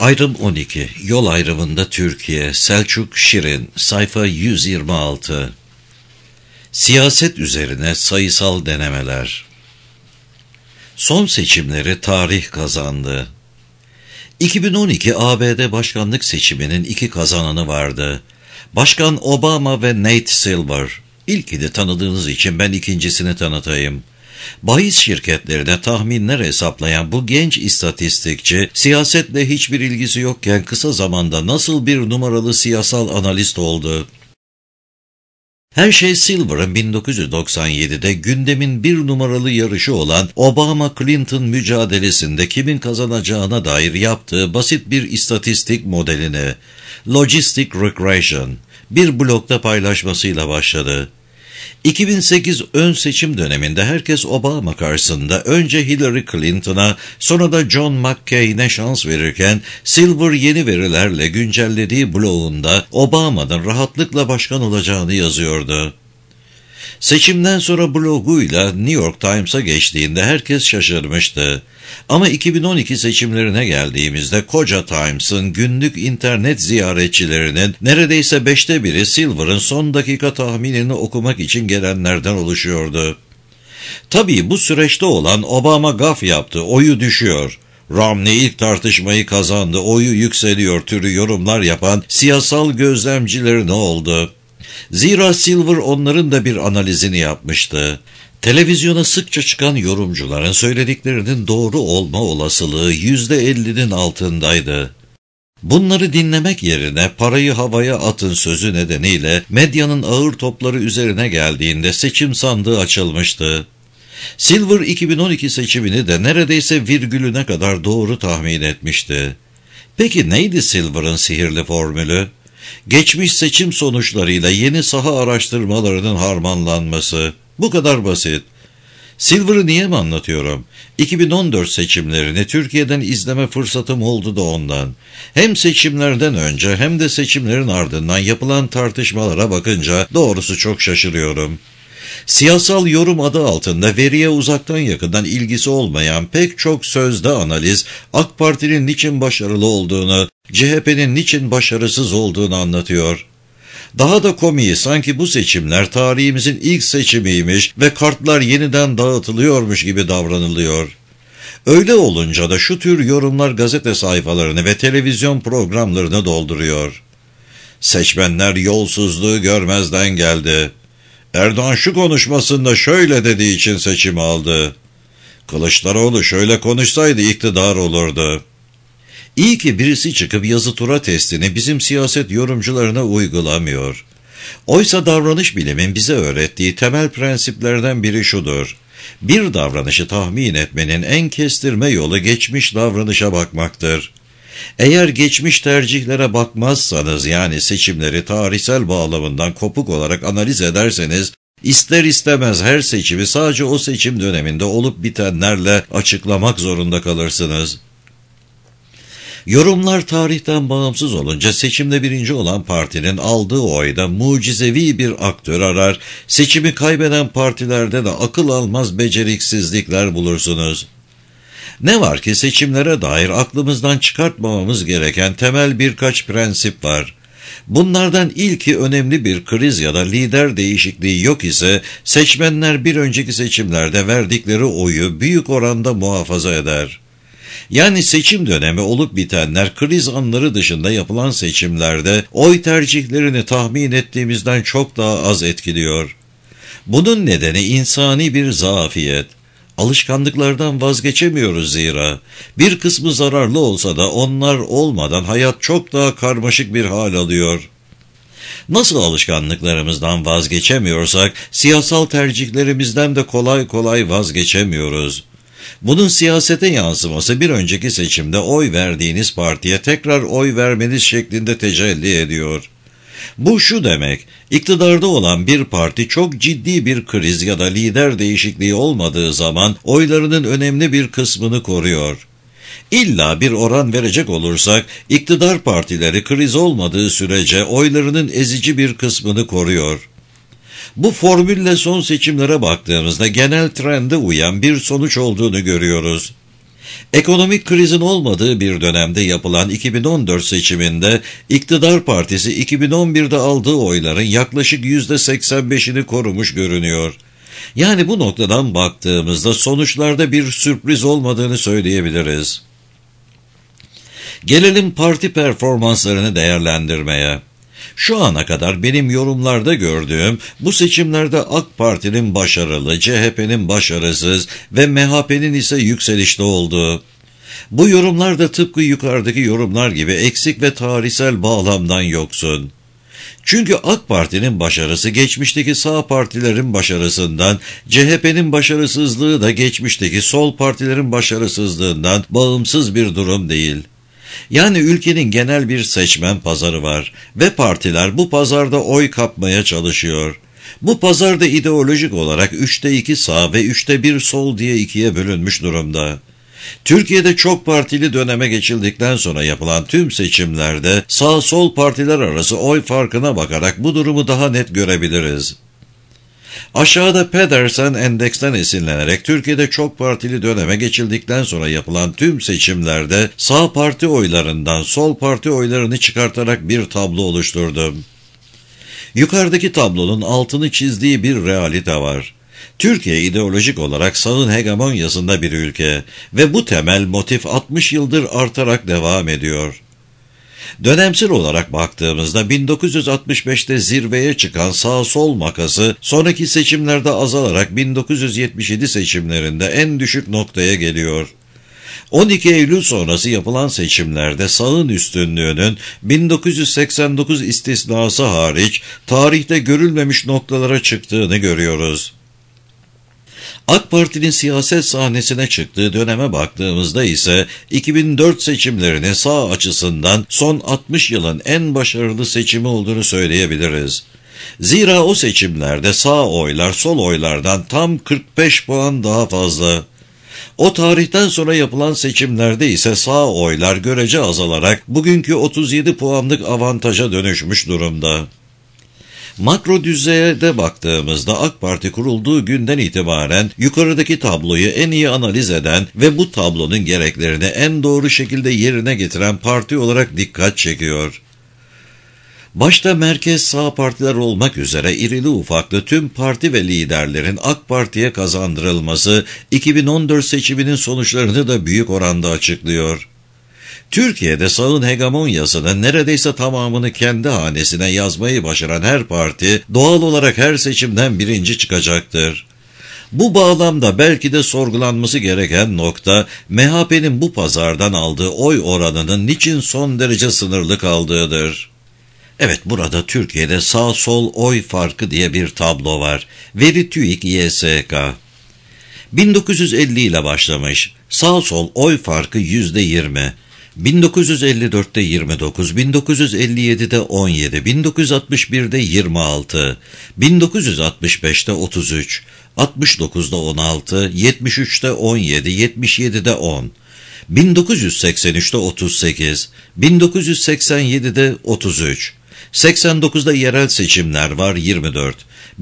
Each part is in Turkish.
Ayrım 12. Yol ayrımında Türkiye. Selçuk Şirin. Sayfa 126. Siyaset üzerine sayısal denemeler. Son seçimleri tarih kazandı. 2012 ABD başkanlık seçiminin iki kazananı vardı. Başkan Obama ve Nate Silver. İlkini tanıdığınız için ben ikincisini tanıtayım. Bahis şirketlerine tahminler hesaplayan bu genç istatistikçi, siyasetle hiçbir ilgisi yokken kısa zamanda nasıl bir numaralı siyasal analist oldu? Her şey Silver'ın 1997'de gündemin bir numaralı yarışı olan Obama-Clinton mücadelesinde kimin kazanacağına dair yaptığı basit bir istatistik modelini, Logistic Regression, bir blogda paylaşmasıyla başladı. 2008 ön seçim döneminde herkes Obama karşısında önce Hillary Clinton'a sonra da John McCain'e şans verirken Silver yeni verilerle güncellediği blogunda Obama'nın rahatlıkla başkan olacağını yazıyordu. Seçimden sonra bloguyla New York Times'a geçtiğinde herkes şaşırmıştı. Ama 2012 seçimlerine geldiğimizde koca Times'ın günlük internet ziyaretçilerinin neredeyse 5'te biri Silver'ın son dakika tahminini okumak için gelenlerden oluşuyordu. Tabii bu süreçte olan Obama gaf yaptı, oyu düşüyor. Romney ilk tartışmayı kazandı, oyu yükseliyor türü yorumlar yapan siyasal gözlemciler ne oldu? Zira Silver onların da bir analizini yapmıştı. Televizyona sıkça çıkan yorumcuların söylediklerinin doğru olma olasılığı %50'nin altındaydı. Bunları dinlemek yerine parayı havaya atın sözü nedeniyle medyanın ağır topları üzerine geldiğinde seçim sandığı açılmıştı. Silver 2012 seçimini de neredeyse virgülüne kadar doğru tahmin etmişti. Peki neydi Silver'ın sihirli formülü? Geçmiş seçim sonuçlarıyla yeni saha araştırmalarının harmanlanması. Bu kadar basit. Silver'ı niye mi anlatıyorum? 2014 seçimlerini Türkiye'den izleme fırsatım oldu da ondan. Hem seçimlerden önce hem de seçimlerin ardından yapılan tartışmalara bakınca doğrusu çok şaşırıyorum. Siyasal yorum adı altında veriye uzaktan yakından ilgisi olmayan pek çok sözde analiz, AK Parti'nin niçin başarılı olduğunu, CHP'nin niçin başarısız olduğunu anlatıyor. Daha da komiği sanki bu seçimler tarihimizin ilk seçimiymiş ve kartlar yeniden dağıtılıyormuş gibi davranılıyor. Öyle olunca da şu tür yorumlar gazete sayfalarını ve televizyon programlarını dolduruyor. Seçmenler yolsuzluğu görmezden geldi. Erdoğan şu konuşmasında şöyle dediği için seçimi aldı. Kılıçdaroğlu şöyle konuşsaydı iktidar olurdu. İyi ki birisi çıkıp yazı tura testini bizim siyaset yorumcularına uygulamıyor. Oysa davranış bilimin bize öğrettiği temel prensiplerden biri şudur. Bir davranışı tahmin etmenin en kestirme yolu geçmiş davranışa bakmaktır. Eğer geçmiş tercihlere bakmazsanız yani seçimleri tarihsel bağlamından kopuk olarak analiz ederseniz ister istemez her seçimi sadece o seçim döneminde olup bitenlerle açıklamak zorunda kalırsınız. Yorumlar tarihten bağımsız olunca seçimde birinci olan partinin aldığı oyda mucizevi bir aktör arar, seçimi kaybeden partilerde de akıl almaz beceriksizlikler bulursunuz. Ne var ki seçimlere dair aklımızdan çıkartmamamız gereken temel birkaç prensip var. Bunlardan ilki önemli bir kriz ya da lider değişikliği yok ise seçmenler bir önceki seçimlerde verdikleri oyu büyük oranda muhafaza eder. Yani seçim dönemi olup bitenler kriz anları dışında yapılan seçimlerde oy tercihlerini tahmin ettiğimizden çok daha az etkiliyor. Bunun nedeni insani bir zafiyet. Alışkanlıklardan vazgeçemiyoruz zira. Bir kısmı zararlı olsa da onlar olmadan hayat çok daha karmaşık bir hal alıyor. Nasıl alışkanlıklarımızdan vazgeçemiyorsak, siyasal tercihlerimizden de kolay kolay vazgeçemiyoruz. Bunun siyasete yansıması bir önceki seçimde oy verdiğiniz partiye tekrar oy vermeniz şeklinde tecelli ediyor. Bu şu demek, iktidarda olan bir parti çok ciddi bir kriz ya da lider değişikliği olmadığı zaman oylarının önemli bir kısmını koruyor. İlla bir oran verecek olursak, iktidar partileri kriz olmadığı sürece oylarının ezici bir kısmını koruyor. Bu formülle son seçimlere baktığımızda genel trende uyan bir sonuç olduğunu görüyoruz. Ekonomik krizin olmadığı bir dönemde yapılan 2014 seçiminde iktidar partisi 2011'de aldığı oyların yaklaşık %85'ini korumuş görünüyor. Yani bu noktadan baktığımızda sonuçlarda bir sürpriz olmadığını söyleyebiliriz. Gelelim parti performanslarını değerlendirmeye. Şu ana kadar benim yorumlarda gördüğüm bu seçimlerde AK Parti'nin başarılı, CHP'nin başarısız ve MHP'nin ise yükselişte olduğu. Bu yorumlar da tıpkı yukarıdaki yorumlar gibi eksik ve tarihsel bağlamdan yoksun. Çünkü AK Parti'nin başarısı geçmişteki sağ partilerin başarısından, CHP'nin başarısızlığı da geçmişteki sol partilerin başarısızlığından bağımsız bir durum değil. Yani ülkenin genel bir seçmen pazarı var ve partiler bu pazarda oy kapmaya çalışıyor. Bu pazarda ideolojik olarak 3'te 2 sağ ve 3'te 1 sol diye ikiye bölünmüş durumda. Türkiye'de çok partili döneme geçildikten sonra yapılan tüm seçimlerde sağ-sol partiler arası oy farkına bakarak bu durumu daha net görebiliriz. Aşağıda Pedersen endeksten esinlenerek Türkiye'de çok partili döneme geçildikten sonra yapılan tüm seçimlerde sağ parti oylarından sol parti oylarını çıkartarak bir tablo oluşturdum. Yukarıdaki tablonun altını çizdiği bir realite var. Türkiye ideolojik olarak sağın hegemonyasında bir ülke ve bu temel motif 60 yıldır artarak devam ediyor. Dönemsel olarak baktığımızda 1965'te zirveye çıkan sağ-sol makası sonraki seçimlerde azalarak 1977 seçimlerinde en düşük noktaya geliyor. 12 Eylül sonrası yapılan seçimlerde sağın üstünlüğünün 1989 istisnası hariç tarihte görülmemiş noktalara çıktığını görüyoruz. AK Parti'nin siyaset sahnesine çıktığı döneme baktığımızda ise 2004 seçimlerini sağ açısından son 60 yılın en başarılı seçimi olduğunu söyleyebiliriz. Zira o seçimlerde sağ oylar sol oylardan tam 45 puan daha fazla. O tarihten sonra yapılan seçimlerde ise sağ oylar görece azalarak bugünkü 37 puanlık avantaja dönüşmüş durumda. Makro düzeye de baktığımızda AK Parti kurulduğu günden itibaren yukarıdaki tabloyu en iyi analiz eden ve bu tablonun gereklerini en doğru şekilde yerine getiren parti olarak dikkat çekiyor. Başta merkez sağ partiler olmak üzere irili ufaklı tüm parti ve liderlerin AK Parti'ye kazandırılması 2014 seçiminin sonuçlarını da büyük oranda açıklıyor. Türkiye'de sağın hegemonyasının neredeyse tamamını kendi hanesine yazmayı başaran her parti doğal olarak her seçimden birinci çıkacaktır. Bu bağlamda belki de sorgulanması gereken nokta MHP'nin bu pazardan aldığı oy oranının niçin son derece sınırlı kaldığıdır. Evet, burada Türkiye'de sağ-sol oy farkı diye bir tablo var. Veri TÜİK YSK. 1950 ile başlamış. Sağ-sol oy farkı %20. 1954'te 29, 1957'de 17, 1961'de 26, 1965'te 33, 69'da 16, 73'te 17, 77'de 10, 1983'te 38, 1987'de 33, 89'da yerel seçimler var 24,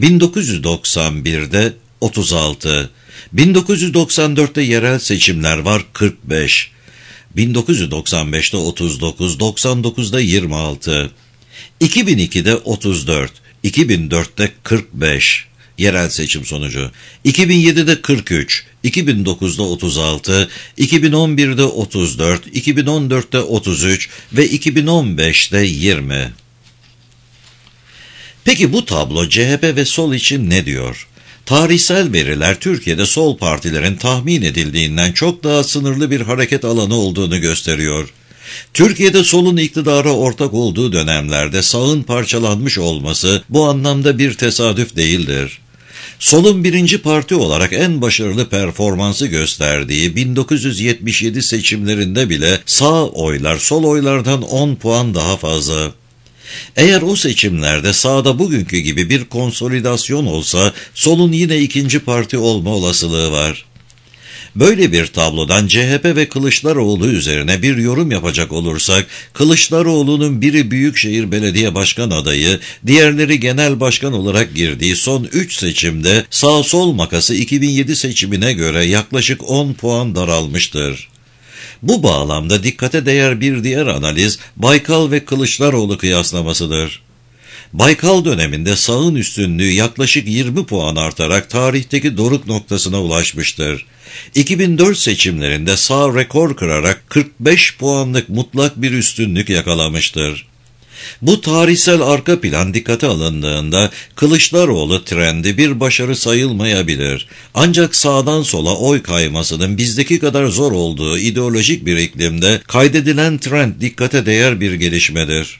1991'de 36, 1994'te yerel seçimler var 45, 1995'te 39, 99'da 26, 2002'de 34, 2004'te 45 yerel seçim sonucu, 2007'de 43, 2009'da 36, 2011'de 34, 2014'te 33 ve 2015'te 20. Peki bu tablo CHP ve sol için ne diyor? Tarihsel veriler Türkiye'de sol partilerin tahmin edildiğinden çok daha sınırlı bir hareket alanı olduğunu gösteriyor. Türkiye'de solun iktidara ortak olduğu dönemlerde sağın parçalanmış olması bu anlamda bir tesadüf değildir. Solun birinci parti olarak en başarılı performansı gösterdiği 1977 seçimlerinde bile sağ oylar sol oylardan 10 puan daha fazla. Eğer o seçimlerde sağda bugünkü gibi bir konsolidasyon olsa solun yine ikinci parti olma olasılığı var. Böyle bir tablodan CHP ve Kılıçdaroğlu üzerine bir yorum yapacak olursak, Kılıçdaroğlu'nun biri Büyükşehir Belediye Başkan adayı, diğerleri genel başkan olarak girdiği son 3 seçimde sağ-sol makası 2007 seçimine göre yaklaşık 10 puan daralmıştır. Bu bağlamda dikkate değer bir diğer analiz Baykal ve Kılıçdaroğlu kıyaslamasıdır. Baykal döneminde sağın üstünlüğü yaklaşık 20 puan artarak tarihteki doruk noktasına ulaşmıştır. 2004 seçimlerinde sağ rekor kırarak 45 puanlık mutlak bir üstünlük yakalamıştır. Bu tarihsel arka plan dikkate alındığında Kılıçdaroğlu trendi bir başarı sayılmayabilir. Ancak sağdan sola oy kaymasının bizdeki kadar zor olduğu ideolojik bir iklimde kaydedilen trend dikkate değer bir gelişmedir.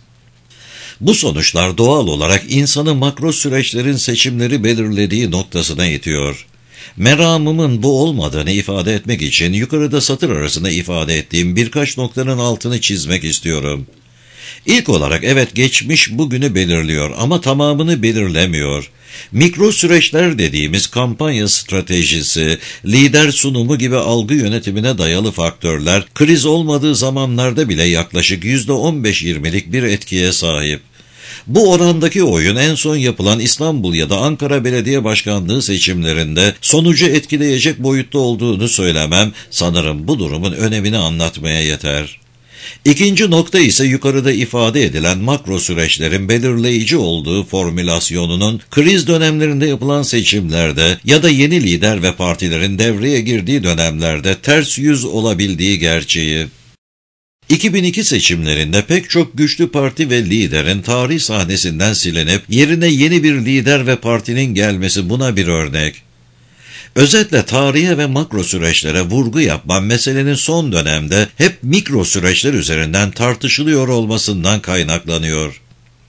Bu sonuçlar doğal olarak insanı makro süreçlerin seçimleri belirlediği noktasına itiyor. Meramımın bu olmadığını ifade etmek için yukarıda satır arasında ifade ettiğim birkaç noktanın altını çizmek istiyorum. İlk olarak evet geçmiş bugünü belirliyor ama tamamını belirlemiyor. Mikro süreçler dediğimiz kampanya stratejisi, lider sunumu gibi algı yönetimine dayalı faktörler kriz olmadığı zamanlarda bile yaklaşık %15-20'lik bir etkiye sahip. Bu orandaki oyun en son yapılan İstanbul ya da Ankara Belediye Başkanlığı seçimlerinde sonucu etkileyecek boyutta olduğunu söylemem sanırım bu durumun önemini anlatmaya yeter. İkinci nokta ise yukarıda ifade edilen makro süreçlerin belirleyici olduğu formülasyonunun kriz dönemlerinde yapılan seçimlerde ya da yeni lider ve partilerin devreye girdiği dönemlerde ters yüz olabildiği gerçeği. 2002 seçimlerinde pek çok güçlü parti ve liderin tarih sahnesinden silinip yerine yeni bir lider ve partinin gelmesi buna bir örnek. Özetle tarihe ve makro süreçlere vurgu yapmam meselenin son dönemde hep mikro süreçler üzerinden tartışılıyor olmasından kaynaklanıyor.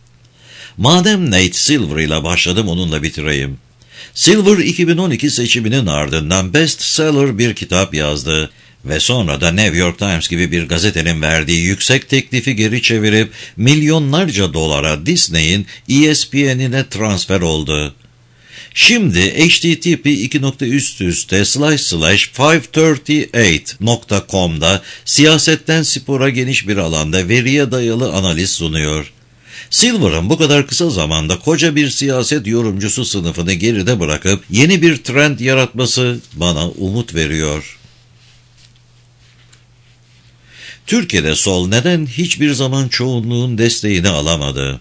Madem Nate Silver ile başladım onunla bitireyim. Silver 2012 seçiminin ardından bestseller bir kitap yazdı ve sonra da New York Times gibi bir gazetenin verdiği yüksek teklifi geri çevirip milyonlarca dolara Disney'in ESPN'ine transfer oldu. Şimdi http://538.com'da siyasetten spora geniş bir alanda veriye dayalı analiz sunuyor. Silver'ın bu kadar kısa zamanda koca bir siyaset yorumcusu sınıfını geride bırakıp yeni bir trend yaratması bana umut veriyor. Türkiye'de sol neden hiçbir zaman çoğunluğun desteğini alamadı?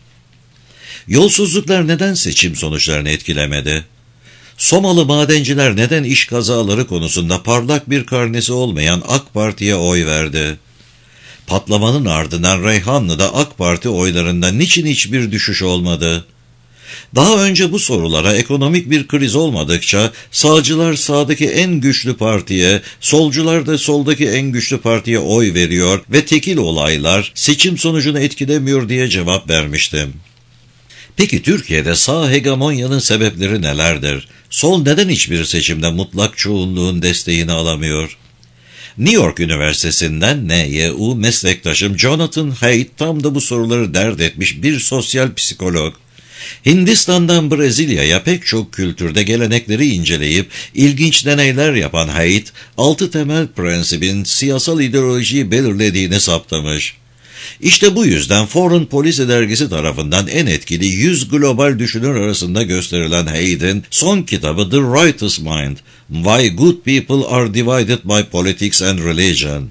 Yolsuzluklar neden seçim sonuçlarını etkilemedi? Somalı madenciler neden iş kazaları konusunda parlak bir karnesi olmayan AK Parti'ye oy verdi? Patlamanın ardından Reyhanlı'da AK Parti oylarında niçin hiçbir düşüş olmadı? Daha önce bu sorulara ekonomik bir kriz olmadıkça sağcılar sağdaki en güçlü partiye, solcular da soldaki en güçlü partiye oy veriyor ve tekil olaylar seçim sonucunu etkilemiyor diye cevap vermiştim. Peki Türkiye'de sağ hegemonyanın sebepleri nelerdir? Sol neden hiçbir seçimde mutlak çoğunluğun desteğini alamıyor? New York Üniversitesi'nden NYU meslektaşım Jonathan Haidt tam da bu soruları dert etmiş bir sosyal psikolog. Hindistan'dan Brezilya'ya pek çok kültürde gelenekleri inceleyip ilginç deneyler yapan Haidt, 6 temel prensibin siyasal ideolojiyi belirlediğini saptamış. İşte bu yüzden Foreign Policy dergisi tarafından en etkili 100 global düşünür arasında gösterilen Haidt'in son kitabı The Righteous Mind, Why Good People Are Divided by Politics and Religion.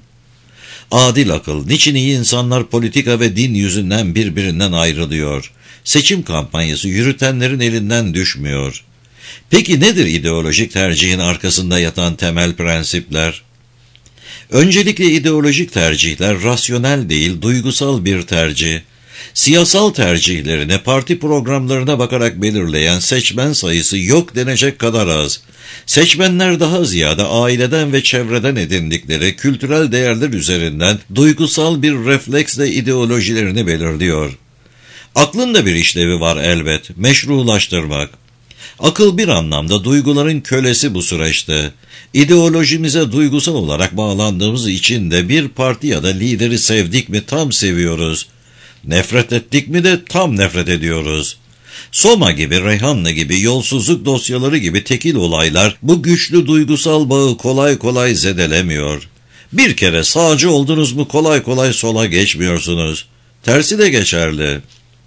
Adil akıl, niçin iyi insanlar politika ve din yüzünden birbirinden ayrılıyor? Seçim kampanyası yürütenlerin elinden düşmüyor. Peki nedir ideolojik tercihin arkasında yatan temel prensipler? Öncelikle ideolojik tercihler rasyonel değil, duygusal bir tercih. Siyasal tercihlerini parti programlarına bakarak belirleyen seçmen sayısı yok denecek kadar az. Seçmenler daha ziyade aileden ve çevreden edindikleri kültürel değerler üzerinden duygusal bir refleksle ideolojilerini belirliyor. Aklın da bir işlevi var elbet, meşrulaştırmak. Akıl bir anlamda duyguların kölesi bu süreçte. İdeolojimize duygusal olarak bağlandığımız için de bir parti ya da lideri sevdik mi tam seviyoruz. Nefret ettik mi de tam nefret ediyoruz. Soma gibi, Reyhanlı gibi, yolsuzluk dosyaları gibi tekil olaylar bu güçlü duygusal bağı kolay kolay zedelemiyor. Bir kere sağcı oldunuz mu kolay kolay sola geçmiyorsunuz. Tersi de geçerli.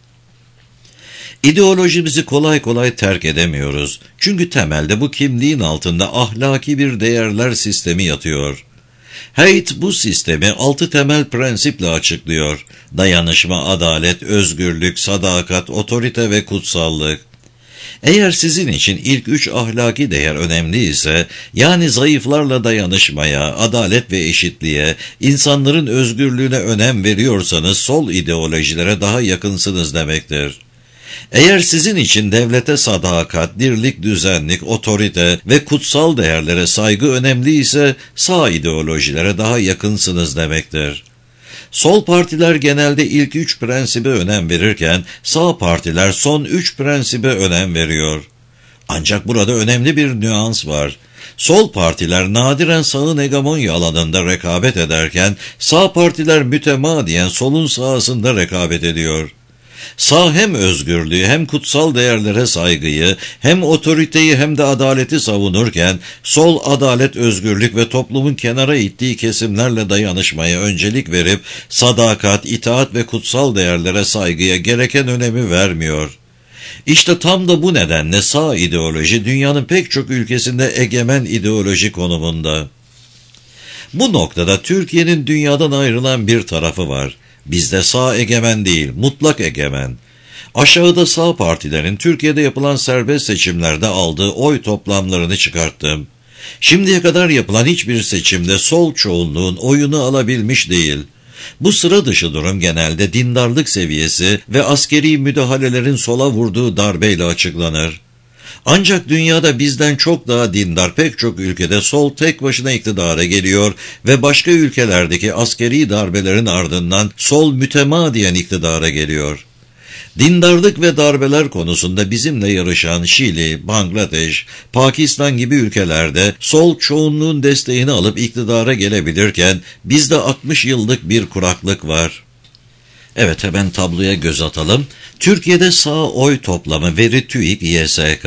İdeolojimizi kolay kolay terk edemiyoruz. Çünkü temelde bu kimliğin altında ahlaki bir değerler sistemi yatıyor. Haidt bu sistemi 6 temel prensiple açıklıyor: dayanışma, adalet, özgürlük, sadakat, otorite ve kutsallık. Eğer sizin için ilk 3 ahlaki değer önemli ise, yani zayıflarla dayanışmaya, adalet ve eşitliğe, insanların özgürlüğüne önem veriyorsanız sol ideolojilere daha yakınsınız demektir. Eğer sizin için devlete sadakat, dirlik, düzenlik, otorite ve kutsal değerlere saygı önemli ise sağ ideolojilere daha yakınsınız demektir. Sol partiler genelde ilk 3 prensibe önem verirken sağ partiler son 3 prensibe önem veriyor. Ancak burada önemli bir nüans var. Sol partiler nadiren sağın hegemonya alanında rekabet ederken sağ partiler mütemadiyen solun sahasında rekabet ediyor. Sağ hem özgürlüğü hem kutsal değerlere saygıyı, hem otoriteyi hem de adaleti savunurken, sol adalet, özgürlük ve toplumun kenara ittiği kesimlerle dayanışmaya öncelik verip, sadakat, itaat ve kutsal değerlere saygıya gereken önemi vermiyor. İşte tam da bu nedenle sağ ideoloji dünyanın pek çok ülkesinde egemen ideoloji konumunda. Bu noktada Türkiye'nin dünyadan ayrılan bir tarafı var. Bizde sağ egemen değil, mutlak egemen. Aşağıda sağ partilerin Türkiye'de yapılan serbest seçimlerde aldığı oy toplamlarını çıkarttım. Şimdiye kadar yapılan hiçbir seçimde sol çoğunluğun oyunu alabilmiş değil. Bu sıra dışı durum genelde dindarlık seviyesi ve askeri müdahalelerin sola vurduğu darbeyle açıklanır. Ancak dünyada bizden çok daha dindar pek çok ülkede sol tek başına iktidara geliyor ve başka ülkelerdeki askeri darbelerin ardından sol mütemadiyen iktidara geliyor. Dindarlık ve darbeler konusunda bizimle yarışan Şili, Bangladeş, Pakistan gibi ülkelerde sol çoğunluğun desteğini alıp iktidara gelebilirken bizde 60 yıllık bir kuraklık var. Evet, hemen tabloya göz atalım. Türkiye'de sağ oy toplamı veri TÜİK YSK.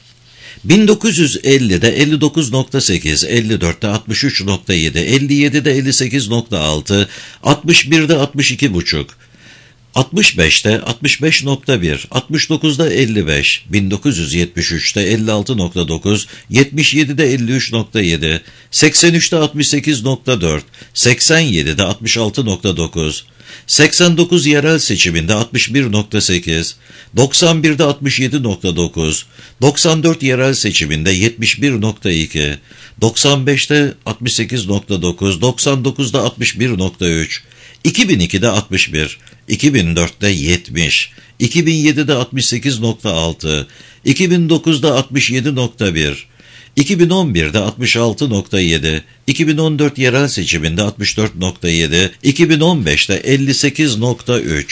1950'de 59.8, 54'te 63.7, 57'de 58.6, 61'de 62.5, 65'te 65.1, 69'da 55, 1973'te 56.9, 77'de 53.7, 83'te 68.4, 87'de 66.9, 89 yerel seçiminde 61.8, 91'de 67.9, 94 yerel seçiminde 71.2, 95'te 68.9, 99'da 61.3, 2002'de 61, 2004'te 70, 2007'de 68.6, 2009'da 67.1, 2011'de 66.7, 2014 yerel seçiminde 64.7, 2015'te 58.3.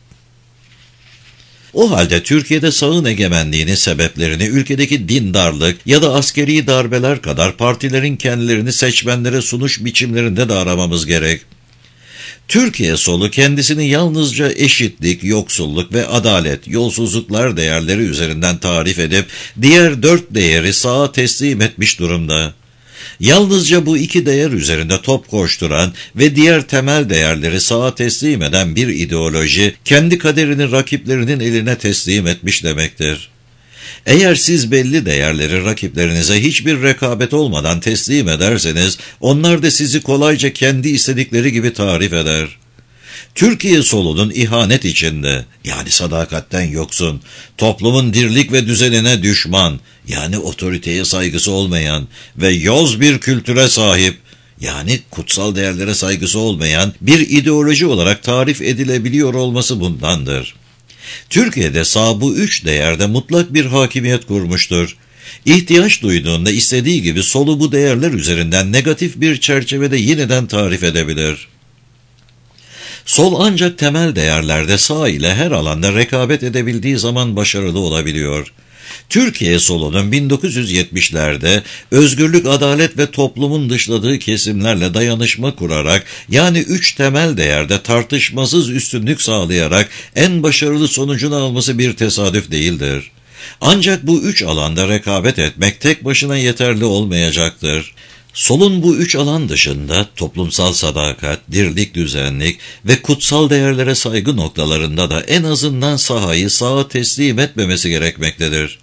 O halde Türkiye'de sağın egemenliğinin sebeplerini ülkedeki dindarlık ya da askeri darbeler kadar partilerin kendilerini seçmenlere sunuş biçimlerinde de aramamız gerek. Türkiye solu kendisini yalnızca eşitlik, yoksulluk ve adalet, yolsuzluklar değerleri üzerinden tarif edip diğer 4 değeri sağa teslim etmiş durumda. Yalnızca bu 2 değer üzerinde top koşturan ve diğer temel değerleri sağa teslim eden bir ideoloji kendi kaderini rakiplerinin eline teslim etmiş demektir. Eğer siz belli değerleri rakiplerinize hiçbir rekabet olmadan teslim ederseniz, onlar da sizi kolayca kendi istedikleri gibi tarif eder. Türkiye solunun ihanet içinde, yani sadakatten yoksun, toplumun dirlik ve düzenine düşman, yani otoriteye saygısı olmayan ve yoz bir kültüre sahip, yani kutsal değerlere saygısı olmayan bir ideoloji olarak tarif edilebiliyor olması bundandır. Türkiye'de sağ bu 3 değerde mutlak bir hakimiyet kurmuştur. İhtiyaç duyduğunda istediği gibi solu bu değerler üzerinden negatif bir çerçevede yeniden tarif edebilir. Sol ancak temel değerlerde sağ ile her alanda rekabet edebildiği zaman başarılı olabiliyor. Türkiye solunun 1970'lerde özgürlük, adalet ve toplumun dışladığı kesimlerle dayanışma kurarak, yani 3 temel değerde tartışmasız üstünlük sağlayarak en başarılı sonucunu alması bir tesadüf değildir. Ancak bu 3 alanda rekabet etmek tek başına yeterli olmayacaktır. Solun bu 3 alan dışında toplumsal sadakat, dirlik, düzenlik ve kutsal değerlere saygı noktalarında da en azından sahayı sağa teslim etmemesi gerekmektedir.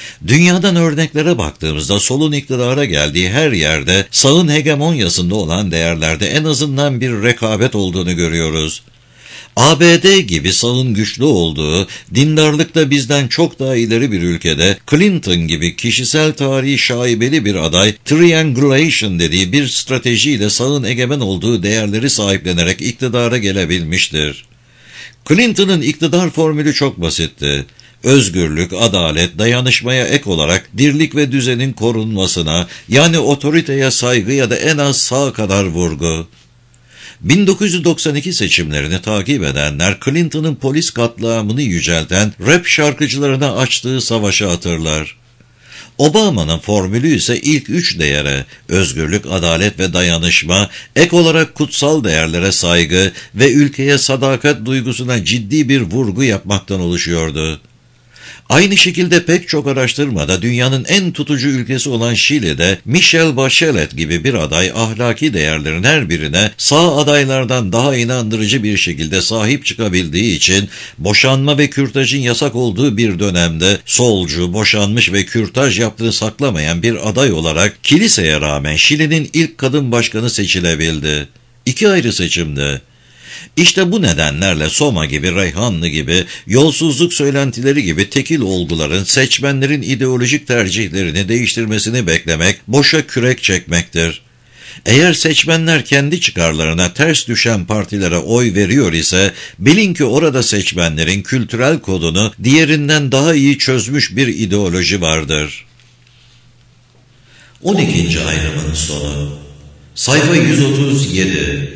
Dünyadan örneklere baktığımızda solun iktidara geldiği her yerde sağın hegemonyasında olan değerlerde en azından bir rekabet olduğunu görüyoruz. ABD gibi sağın güçlü olduğu, dindarlıkta bizden çok daha ileri bir ülkede Clinton gibi kişisel tarihi şaibeli bir aday, triangulation dediği bir stratejiyle sağın egemen olduğu değerleri sahiplenerek iktidara gelebilmiştir. Clinton'ın iktidar formülü çok basitti. Özgürlük, adalet, dayanışmaya ek olarak dirlik ve düzenin korunmasına, yani otoriteye saygı ya da en az sağ kadar vurgu. 1992 seçimlerini takip edenler Clinton'ın polis katliamını yücelten rap şarkıcılarına açtığı savaşı hatırlar. Obama'nın formülü ise ilk 3 değere, özgürlük, adalet ve dayanışma, ek olarak kutsal değerlere saygı ve ülkeye sadakat duygusuna ciddi bir vurgu yapmaktan oluşuyordu. Aynı şekilde pek çok araştırmada dünyanın en tutucu ülkesi olan Şili'de Michelle Bachelet gibi bir aday ahlaki değerlerin her birine sağ adaylardan daha inandırıcı bir şekilde sahip çıkabildiği için boşanma ve kürtajın yasak olduğu bir dönemde solcu, boşanmış ve kürtaj yaptığı saklamayan bir aday olarak kiliseye rağmen Şili'nin ilk kadın başkanı seçilebildi. 2 ayrı seçimde. İşte bu nedenlerle Soma gibi, Reyhanlı gibi, yolsuzluk söylentileri gibi tekil olguların seçmenlerin ideolojik tercihlerini değiştirmesini beklemek, boşa kürek çekmektir. Eğer seçmenler kendi çıkarlarına ters düşen partilere oy veriyor ise, bilin ki orada seçmenlerin kültürel kodunu diğerinden daha iyi çözmüş bir ideoloji vardır. 12. ayrımın sonu. Sayfa 137.